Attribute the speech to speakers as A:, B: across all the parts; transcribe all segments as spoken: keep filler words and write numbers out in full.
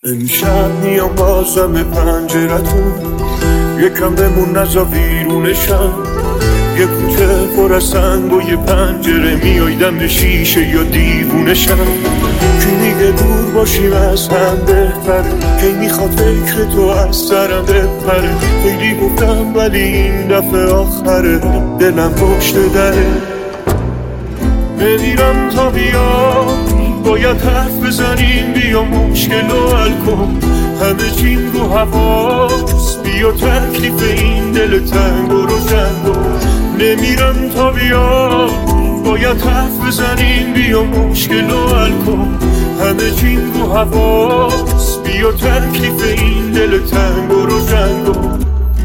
A: امشب میام بازم پنجرتون، یکم بمون نزا بیرونشم. یه کوچه پر از سنگ و یه پنجره، میای دم شیشه یا دیوونشم. کی میگه دور باشیم از هم بهتره، کی میخواد فکر تو از سرم بپره. خیلی گفتم ولی این دفعه آخره، دلم پشت دره. نمیرم تا بیا، باید حرف بزنیم، بیا مشکل و حل کن. همه چین رو هواست، بیا تکلیف این دل تنگ و روشن. نمیرم تا بیا، باید حرف بزنیم، بیا مشکل و حل کن. همه چین رو هواست، بیا تکلیف این دل تنگ و روشن کن.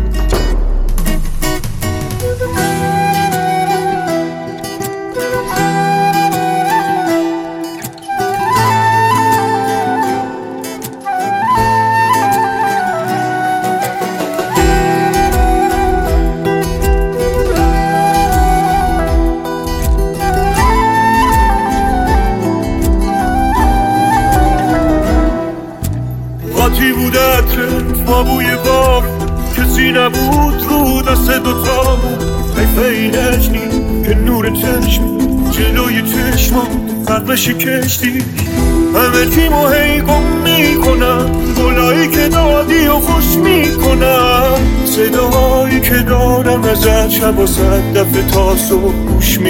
A: قاطی بود عطرت با بوی بار، کسی نبود رو دست دوتامون. حیف اینش نیم که نور چشم جلوی چشمم فرقش کشتی. همه تیمو هی گم میکنم، گلایی که دادی و خوش میکنم. صداهایی که دارم ازت شب و صد دفعه تا صبح گوش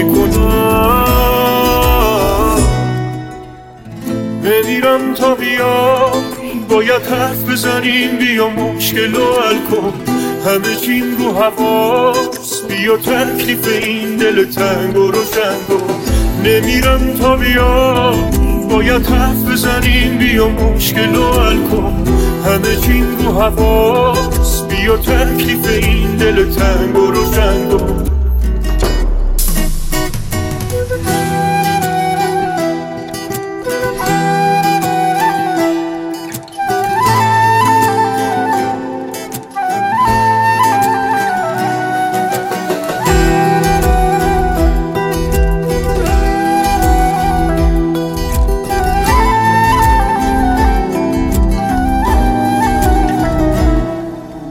A: میکنم. نمیرم تا بیا، باید حرف بزنیم، بیا مشکل و حل کن. همه چین رو هواست، بیا تکلیف این دل تنگ و روشن کن. نمیرم تا بیا، باید حرف بزنیم، بیا مشکل و حل کن. همه چین رو هواست، بیا تکلیف این دل تنگ و روشن کن.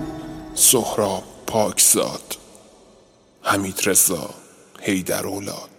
B: سهراب پاکزاد، حمیدرضا حیدرولاد.